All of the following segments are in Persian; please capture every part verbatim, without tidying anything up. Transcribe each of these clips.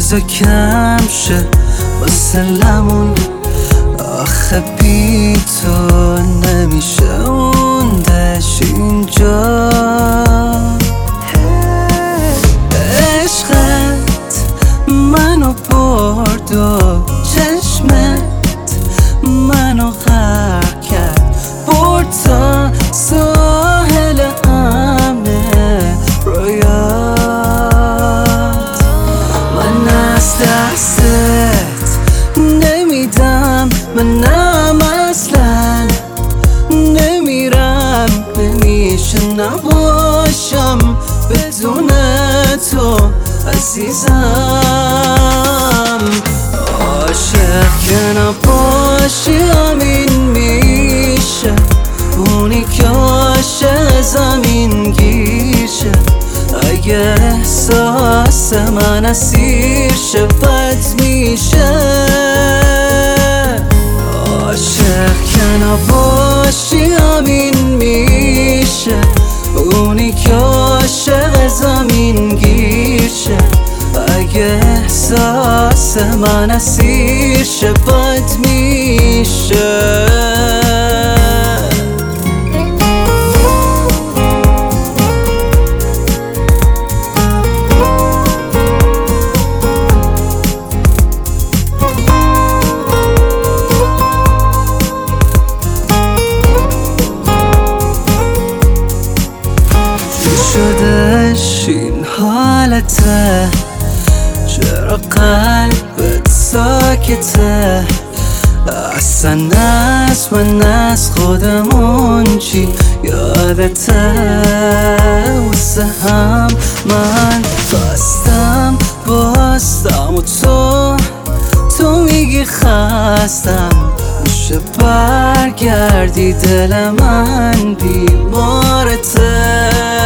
روزا کم شه واسه لمون، آخه بی تو نمیشه موندش اینجا. عشقت منو برد و چشمت منو غرق کرد، برد تا ساحل همه رویات. من از دستت نمیدم، منم اصلا نمیرم، نمیشه نباشم بدون تو عزیزم. عاشق که نباشی همین میشه، اونی که عاشق زمین گیشه. اگه احساس من اسیر شه بد میشه. عاشق که نباشی همین میشه، اونی که عاشق زمین گیشه. اگه احساس من اسیر شه بد میشه. شدش این حالته، چرا قلبت ساکته؟ اصلا از من از خودمون چی یادته؟ واسه هم من خواستم باستم و تو تو میگی خستم. میشه برگردی دل من بیمارته.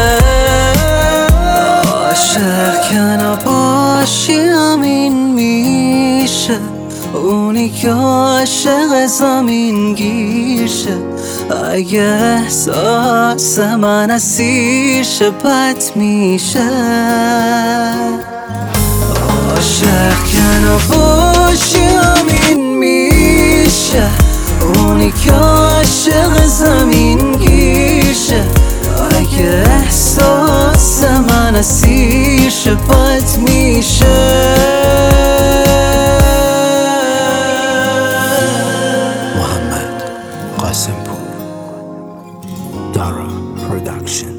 عاشق که نباشی همین میشه، اونی که عاشق زمین گیشه. اگه احساس من اسیر شه بد میشه. عاشق که نباشی همین میشه، اونی که عاشق زمین گیشه. اگه احساس من اسیر شه بد میشه. محمد قاسمپور، دارا پروداکشن.